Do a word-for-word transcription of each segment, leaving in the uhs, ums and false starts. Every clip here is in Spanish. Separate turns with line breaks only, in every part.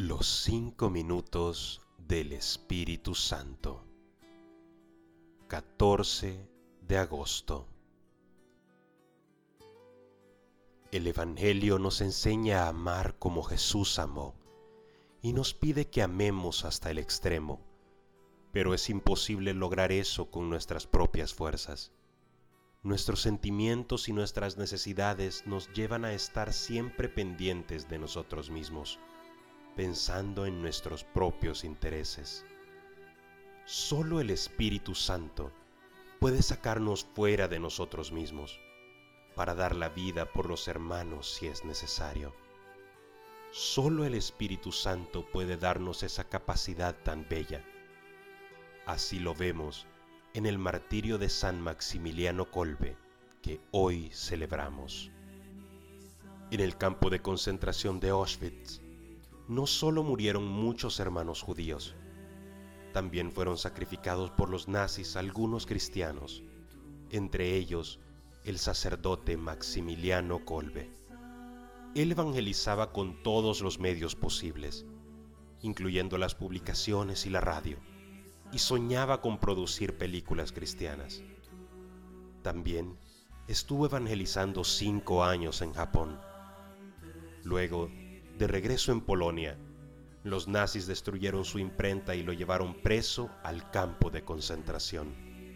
Los cinco minutos del Espíritu Santo. catorce de agosto. El Evangelio nos enseña a amar como Jesús amó y nos pide que amemos hasta el extremo, pero es imposible lograr eso con nuestras propias fuerzas. Nuestros sentimientos y nuestras necesidades nos llevan a estar siempre pendientes de nosotros mismos, pensando en nuestros propios intereses. Solo el Espíritu Santo puede sacarnos fuera de nosotros mismos para dar la vida por los hermanos si es necesario. Solo el Espíritu Santo puede darnos esa capacidad tan bella. Así lo vemos en el martirio de San Maximiliano Kolbe, que hoy celebramos. En el campo de concentración de Auschwitz, no solo murieron muchos hermanos judíos, también fueron sacrificados por los nazis algunos cristianos, entre ellos el sacerdote Maximiliano Kolbe. Él evangelizaba con todos los medios posibles, incluyendo las publicaciones y la radio, y soñaba con producir películas cristianas. También estuvo evangelizando cinco años en Japón. Luego, de regreso en Polonia, los nazis destruyeron su imprenta y lo llevaron preso al campo de concentración.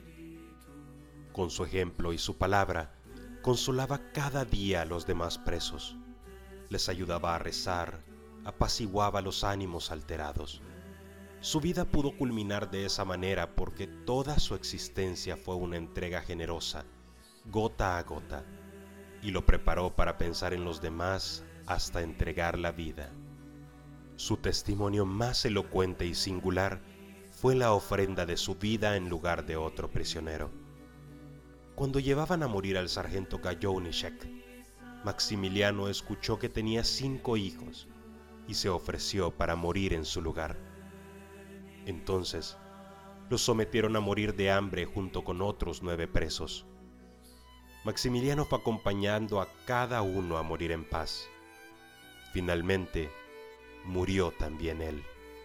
Con su ejemplo y su palabra, consolaba cada día a los demás presos. Les ayudaba a rezar, apaciguaba los ánimos alterados. Su vida pudo culminar de esa manera porque toda su existencia fue una entrega generosa, gota a gota, y lo preparó para pensar en los demás hasta entregar la vida. Su testimonio más elocuente y singular fue la ofrenda de su vida en lugar de otro prisionero. Cuando llevaban a morir al sargento Gajowniczek, Maximiliano escuchó que tenía cinco hijos y se ofreció para morir en su lugar. Entonces, los sometieron a morir de hambre junto con otros nueve presos. Maximiliano fue acompañando a cada uno a morir en paz. Finalmente, murió también él.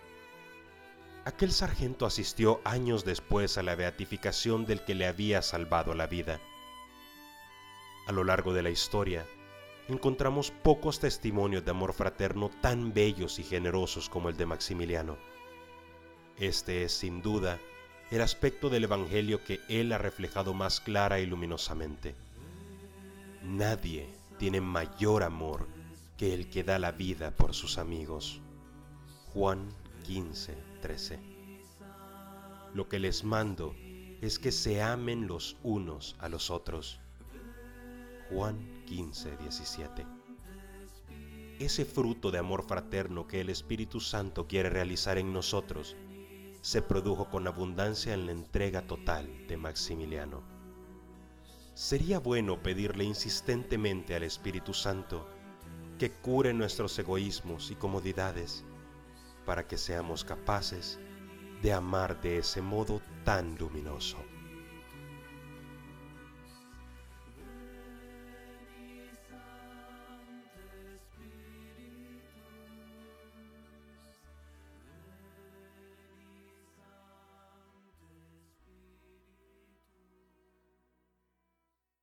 Aquel sargento asistió años después a la beatificación del que le había salvado la vida. A lo largo de la historia, encontramos pocos testimonios de amor fraterno tan bellos y generosos como el de Maximiliano. Este es, sin duda, el aspecto del Evangelio que él ha reflejado más clara y luminosamente. Nadie tiene mayor amor que el que da la vida por sus amigos. Juan quince, trece. Lo que les mando es que se amen los unos a los otros. Juan quince, diecisiete. Ese fruto de amor fraterno que el Espíritu Santo quiere realizar en nosotros se produjo con abundancia en la entrega total de Maximiliano. Sería bueno pedirle insistentemente al Espíritu Santo que cure nuestros egoísmos y comodidades para que seamos capaces de amar de ese modo tan luminoso.